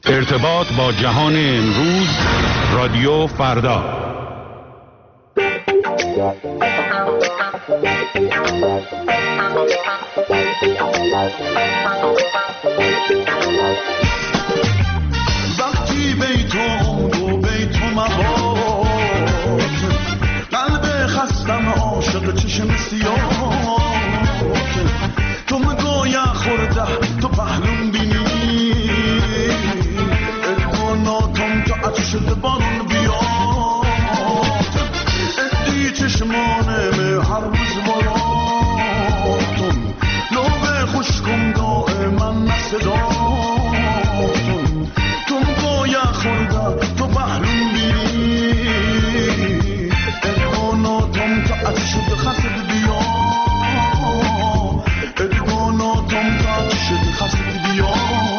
ارتباط با جهان امروز، رادیو فردا. وقتی بیتون و بیتون مباد، قلب خستم عاشق چشم سیاه، تو مگویا خورده تو پهلون بینی، ادواناتم که عطر شده بارون بیاد، ادی چشمانم هر روز باراتون، لوب خوشکم دائما نصداتون، تو مگویا خورده تو پهلون بینی، ادواناتم که عطر شده خسد بیاد، ادواناتم که عطر شده خسد بیاد.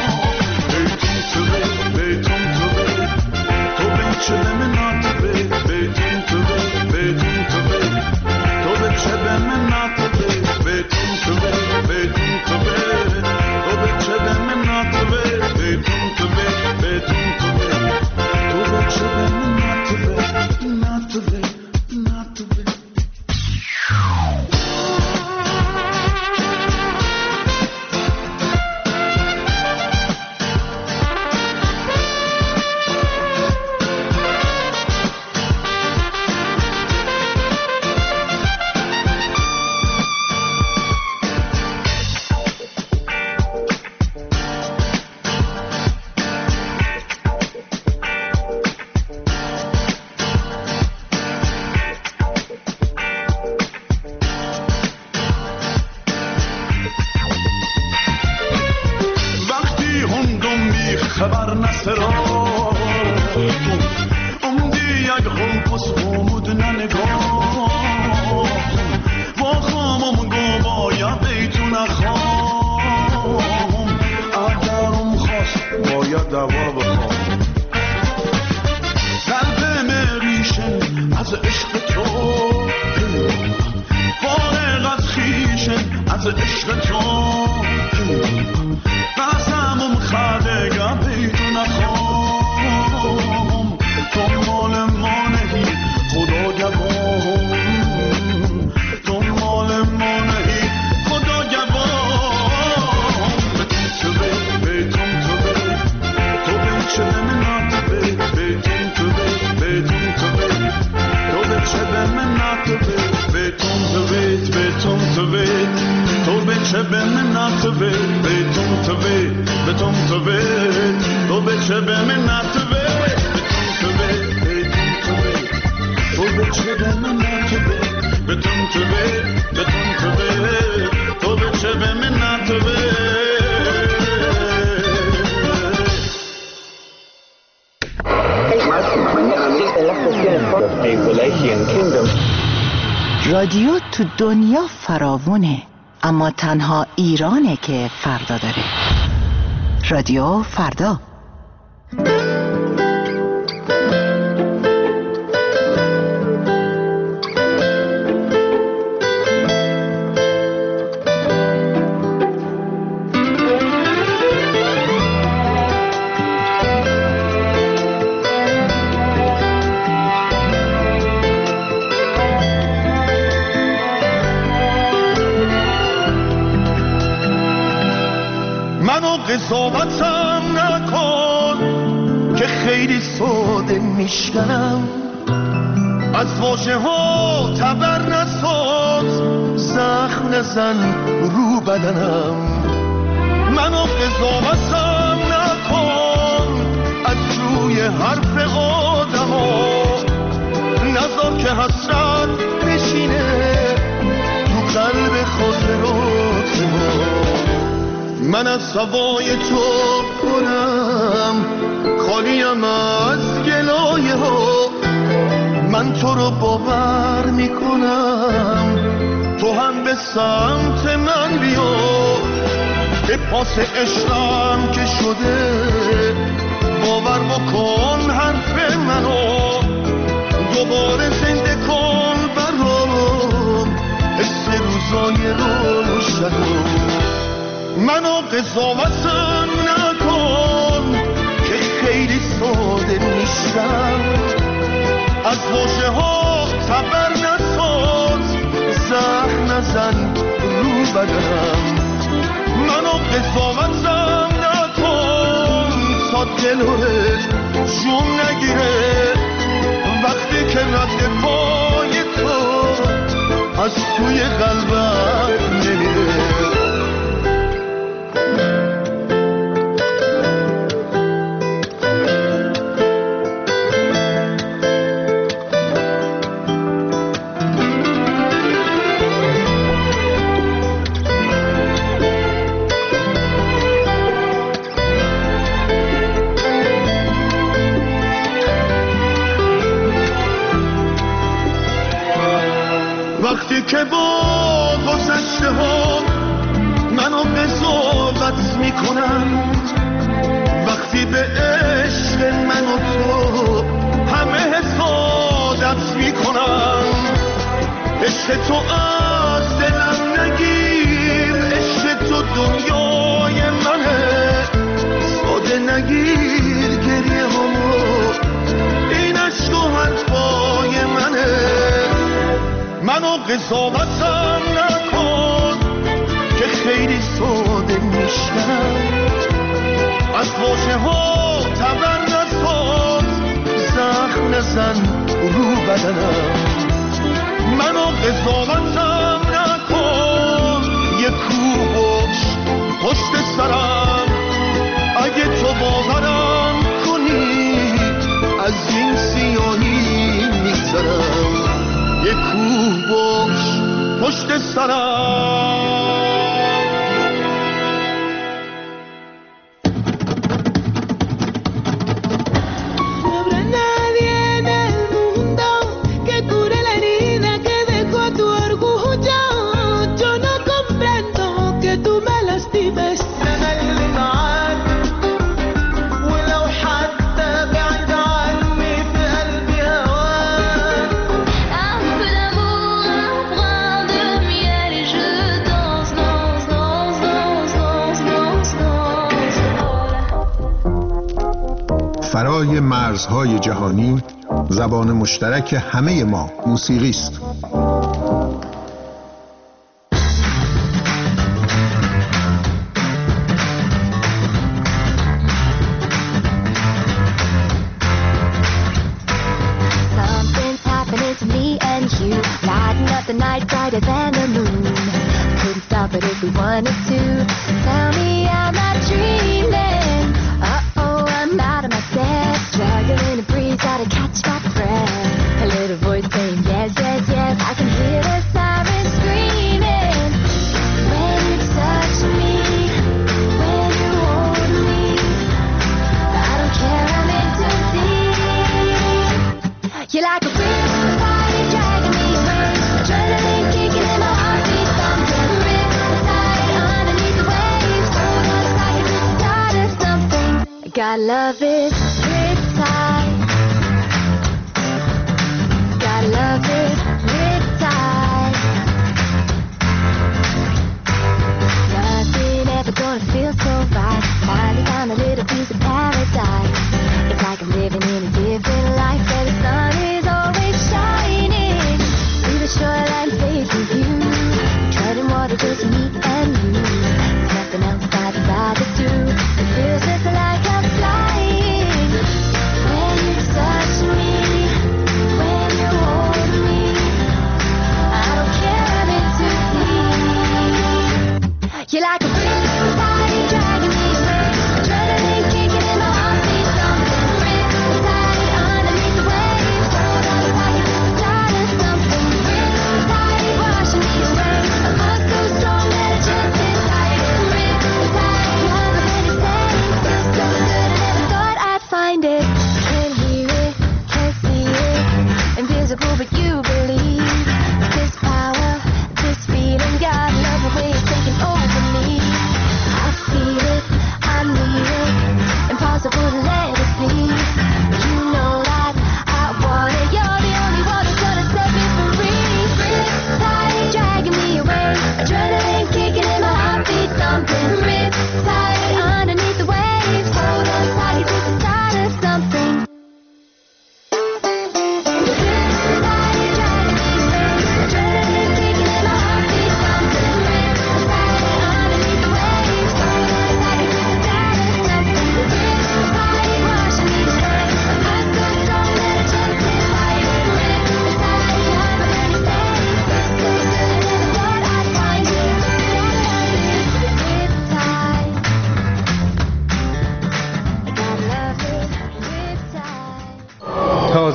رادیو تو دنیا فراوونه، اما تنها ایرانه که فردا داره. رادیو فردا. قضاوتم نکن که خیلی ساده میشکنم، از واژه ها تبر نساز، زخم نزن رو بدنم. منو قضاوتم نکن از روی حرف آدم ها، نذار که حسرت بشینه تو قلب خاطرات ما. من از هوای تو پرم، خالیم از گلایه ها، من تو رو باور میکنم، تو هم به سمت من بیا، به پاس عشقم که شده باور بکن حرف منو، دوباره زنده کن برام حس روزای روشنو. منو قضاوتم نکن بدنم. منو قضاوتم نکن تا دلت جون نگیره وقتی که رد پای تو از توی قلبم نمیره. وقتی که با گذشته ها منو قضاوت میکنن، وقتی به عشق من و تو همه حسادت میکنن، عشق تو از دلم نگیر، عشق تو دنیای منه، ساده نگیر گریه همو، این عشق و حرفای منه. منو قضاوتم نکن که خیلی ساده میشنم، از واژه ها طبع نساز، زخم نزن رو بدنم. منو قضاوتم نکن یه کوبش پشت سرم، اگه تو باورم کنی از این سیاهی میگذرم. یه کوه باش پشت سرم. فرای مرزهای جهانی، زبان مشترک همه ما موسیقی است. Got love is riptide. Got love is riptide. Nothing ever gonna feel so right. Finally found a little piece of paradise. It's like I'm living in a different life where the sun is always shining. See the shoreline facing you, treading water just me and you. There's nothing else I'd rather do. It feels just like I'm flying. When you touch me, when you hold me, I don't care, I'm in too deep. You're like a riptide.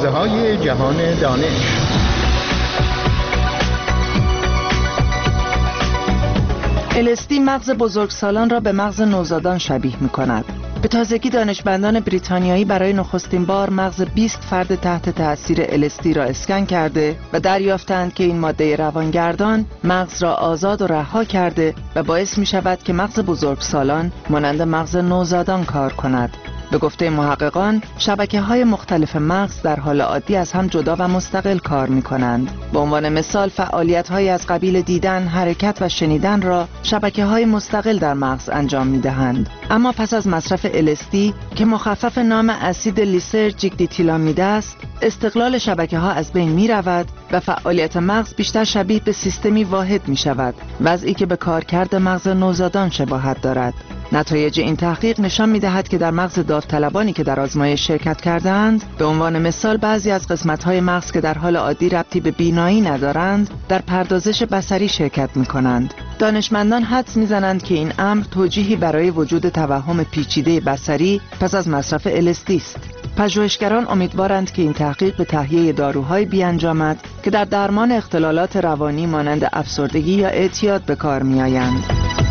های جهان دانش. LSD مغز بزرگسالان را به مغز نوزادان شبیه می کند. به تازگی دانشمندان بریتانیایی برای نخستین بار مغز 20 فرد تحت تأثیر LSD را اسکن کرده و دریافتند که این ماده روانگردان مغز را آزاد و رها کرده و باعث می شود که مغز بزرگسالان مانند مغز نوزادان کار کند. به گفته محققان، شبکه‌های مختلف مغز در حال عادی از هم جدا و مستقل کار می‌کنند. به عنوان مثال، فعالیت‌هایی از قبیل دیدن، حرکت و شنیدن را شبکه‌های مستقل در مغز انجام می‌دهند. اما پس از مصرف LSD که مخفف نام اسید لیسرژیک دیتیلامید است، استقلال شبکه‌ها از بین می‌رود و فعالیت مغز بیشتر شبیه به سیستمی واحد می‌شود، وضعی که به کارکرد مغز نوزادان شباهت دارد. نتایج این تحقیق نشان می‌دهد که در مغز داوطلبانی که در آزمایش شرکت کردند، به عنوان مثال بعضی از قسمت‌های مغز که در حال عادی ربطی به بینایی ندارند، در پردازش بصری شرکت می‌کنند. دانشمندان حدس می‌زنند که این امر توجیهی برای وجود توهم پیچیده بصری پس از مصرف LSD است. پژوهشگران امیدوارند که این تحقیق به تهیه داروهایی بیانجامد که در درمان اختلالات روانی مانند افسردگی یا اعتیاد به کار می‌آیند.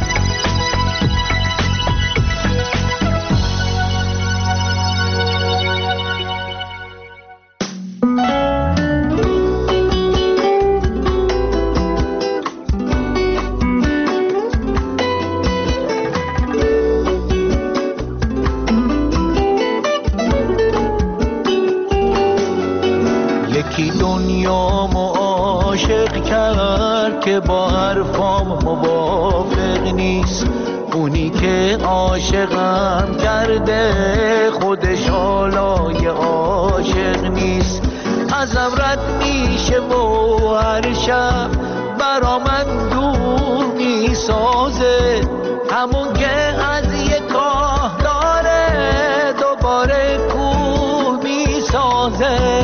که با حرفام موافق نیست، اونی که عاشقم کرده خودش حالای عاشق نیست. ازم رد میشه و هر شب برا من دور میسازه، همون که از یه کاه داره دوباره کور میسازه.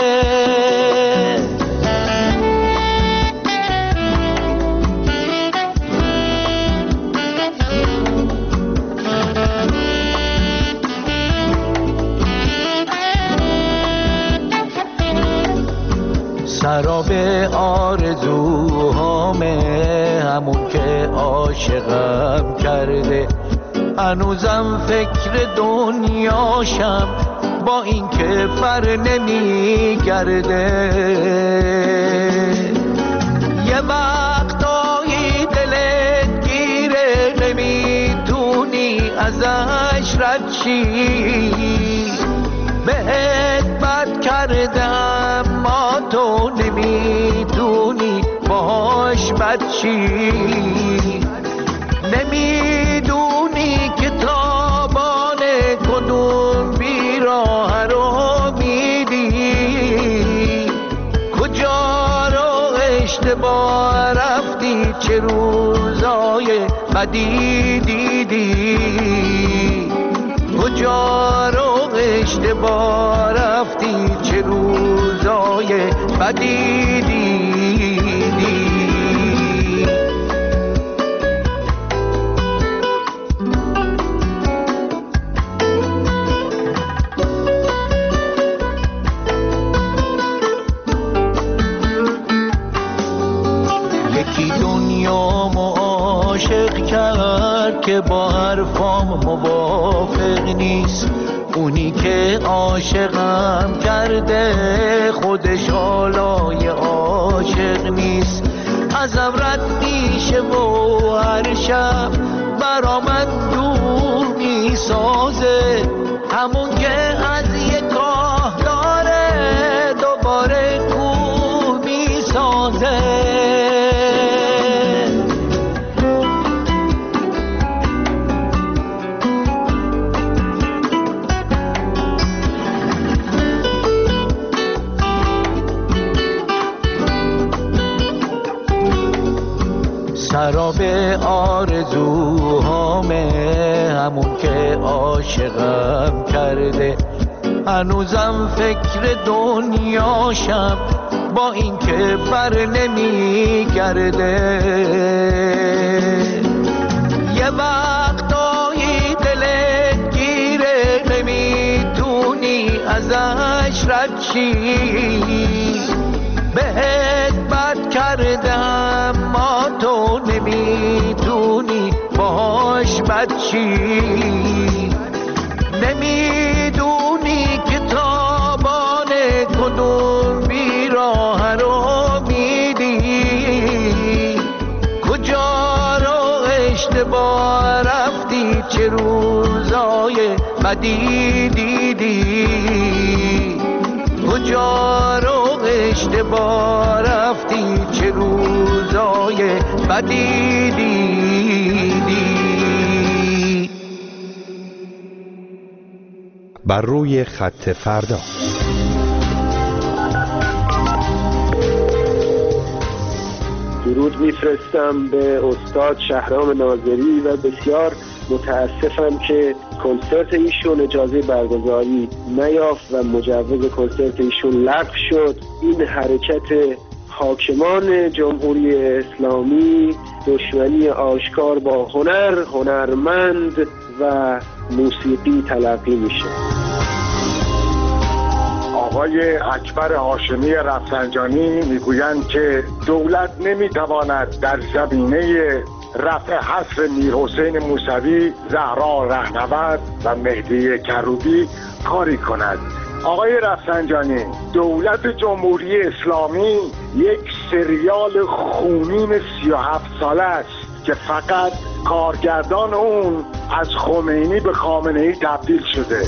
سراب آرزوهامه، همون که عاشقم کرده، هنوزم فکر دنیاشم با این که فر نمیگرده. یه وقتایی دلت گیره، نمیتونی ازش رد شی، بهت بد کردم ما تو نمیدونی باهاش بد چی. نمیدونی که تابان کدوم بیراه رو میدی، کجا رو اشتباه رفتی، چه روزای بدی دیدی، کجا رو اشتباه رفتی، چه روزای بدی دیدی. یکی دنیا عاشق کرد که با حرفام موافق نیست، اونی که عاشقم کرده خودش حالای عاشق نیست. ازم رد میشه و هر شب برا من دور میسازه، همون که از یه کاه داره دوباره کور میسازه. سراب آرزوهامه، همون که عاشقم کرده، هنوزم فکر دنیاشم با این که بر نمیگرده. یه وقتایی دلت گیره، نمیتونی ازش رد چی بهت بد کردم ما تو نمیدونی باش بد چی نمیدونی که تابان کدوم بیراه رو میدی کجا رو اشتباه رفتی چه روزای بدی دیدی کجا رو اشتباه رفتی چه روزای بدی دیدی. بر روی خط فردا. درود میفرستم به استاد شهرام ناظری و بسیار متاسفم که کنسرت ایشون اجازه برگزاری نیافت و مجوز کنسرت ایشون لغو شد. این حرکت حاکمان جمهوری اسلامی دشمنی آشکار با هنرمند و موسیقی تلقی میشه. آقای اکبر هاشمی رفسنجانی میگویند که دولت نمیتواند در زمینه رفع حصر میرحسین موسوی، زهرا رهنورد و مهدی کروبی کاری کند. آقای رفسنجانی، دولت جمهوری اسلامی یک سریال خونین 37 ساله است که فقط کارگردان اون از خمینی به خامنه‌ای تبدیل شده.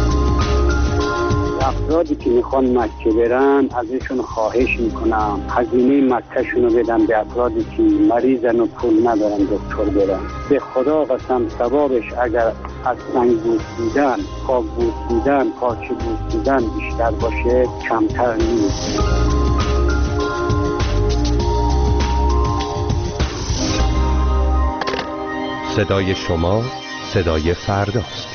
افرادی که میخوان مکه برن ازشون خواهش میکنم هزینه مکهشون رو بدن به افرادی که مریضن و پول ندارن دکتر برن. به خدا قسم ثوابش اگر از سنگ بوسیدن، خاک بوسیدن، پاچه بوسیدن بیشتر باشه کمتر نیست. صدای شما صدای فرداست.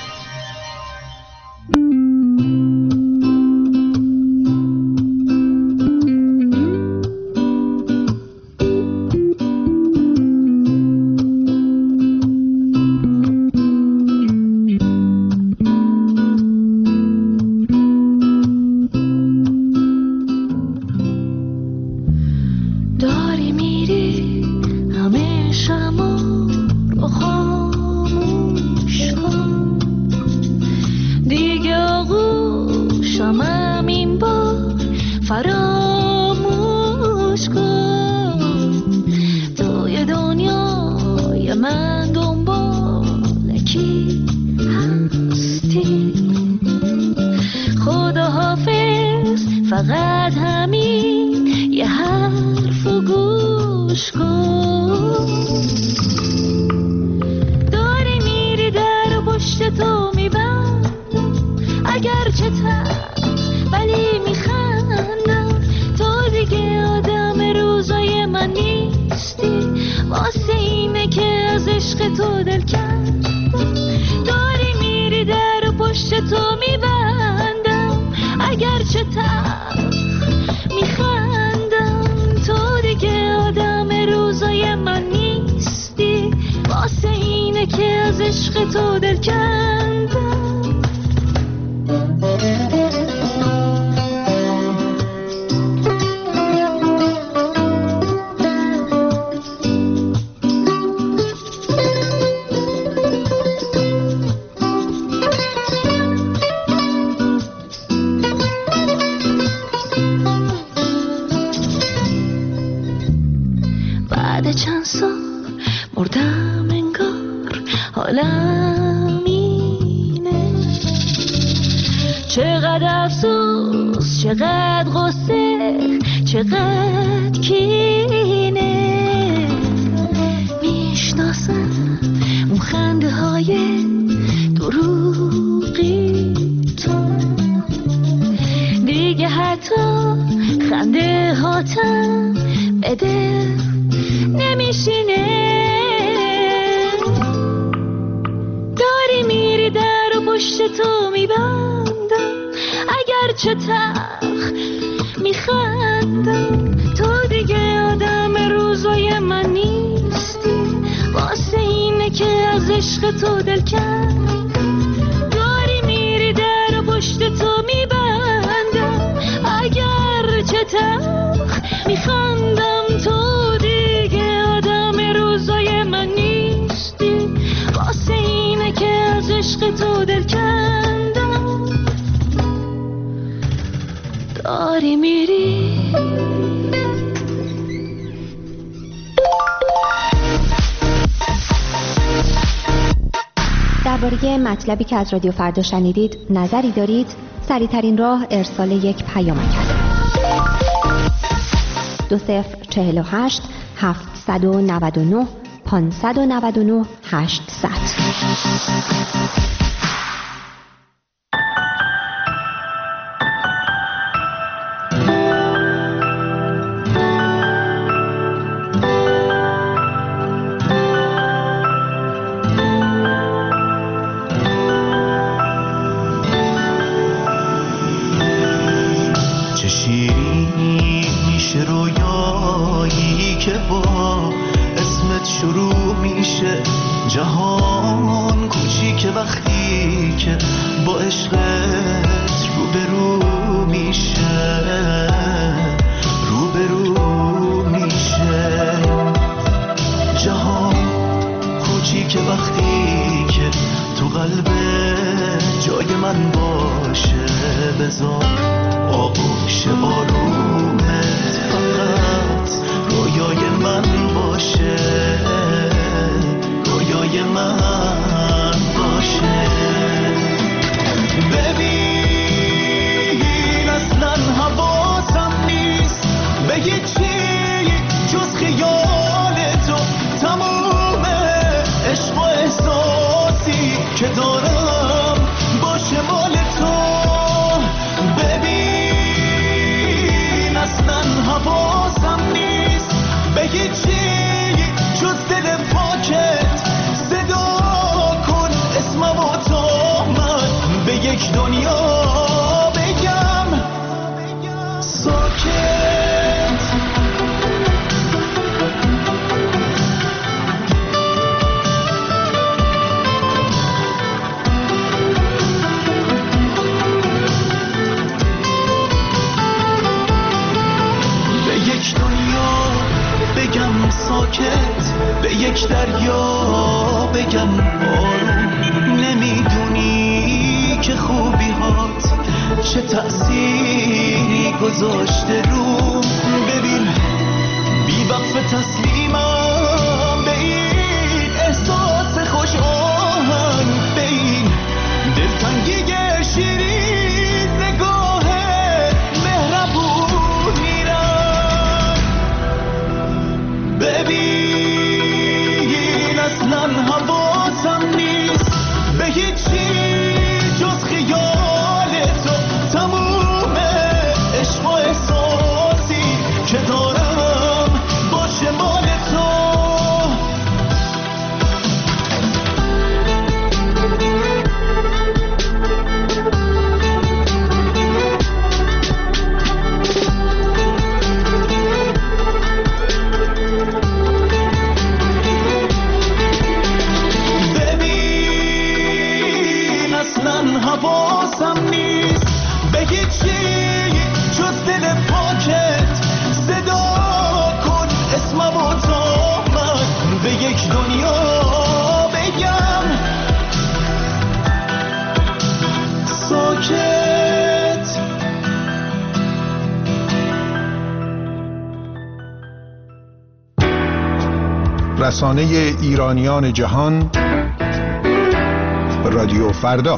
داری میری در پشت تو میبندم درباره مطلبی که از رادیو فردا شنیدید نظری دارید؟ سریع‌ترین راه ارسال یک پیامک است. 2048 799 599 800. شروع میشه جهان کوچیک وقتی که با عشقت روبرو میشه جهان کوچیک وقتی که تو قلب جای من باشه بذار آغوش آرومت فقط رویای من باشه من باشه ببین اصلا حواسم نیست به هیچی جز خیال تو تموم عشق و احساسی که دارم باشه مال تو ببین اصلا حواسم نیست به هیچی جز دل پاکت به یک دنیا بگم ساکت به یک دنیا بگم ساکت به یک دریا بگم آروم نمیدونی که خوبی هات چه تأثیری گذاشته رو ببین بی وقف تسلیمم به این احساس خوش آهنگ به این دلتنگی شیرین نگاه مهربون میرم ببین اصلا حواسم نیست به هیچی جز خیال تو تموم عشق و احساسی که دارم باشه مال تو حواسم نیست به هیچی جز دل پاکت صدا کن اسمم و تا من به یک دنیا بگم ساکت رسانه ایرانیان جهان رادیو فردا.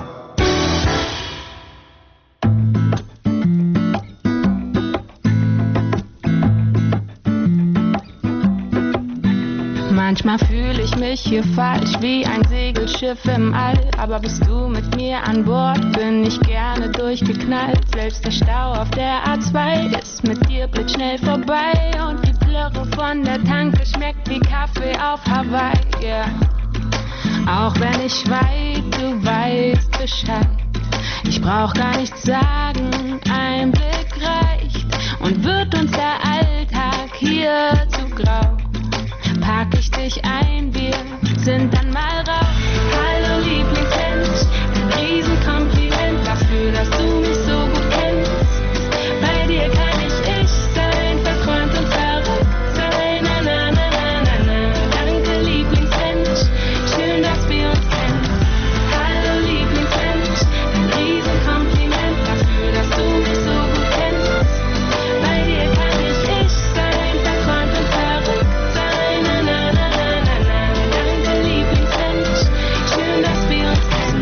Manchmal fühle ich mich hier falsch wie ein Segelschiff im All. Aber bist du mit mir an Bord, bin ich gerne durchgeknallt. Selbst der Stau auf der A2 ist mit dir blitzschnell vorbei. Und die Plörre von der Tanke schmeckt wie Kaffee auf Hawaii, yeah. Auch wenn ich weit, du weißt Bescheid. Ich brauch gar nichts sagen, ein Blick reicht. Und wird uns der Alltag hier zu grau, pack ich dich ein, wir sind dann mal raus. Hallo Lieblingsmensch, ein Riesenkompliment dafür, dass du mich so gut kennst. Bei dir kann ich sein, verträumt und verrückt sein. Na na na na na na. Danke Lieblingsmensch, schön, dass wir uns kennen. Hallo Lieblingsmensch, ein Riesenkompliment dafür, dass du mich so gut kennst. Bei dir kann ich sein, verträumt und verrückt sein. Na na na na na na. Danke Lieblingsmensch, schön, dass wir uns kennen.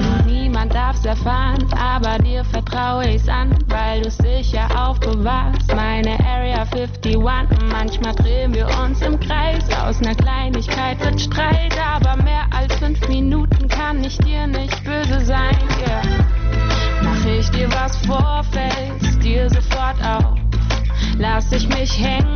vertraue ich's an, weil du's sicher aufbewahrst. Meine Area 51, manchmal drehen wir uns im Kreis. Aus ner Kleinigkeit wird Streit, aber mehr als 5 Minuten kann ich dir nicht böse sein, yeah. Mach ich dir was vor, fällst dir sofort auf. Lass ich mich hängen,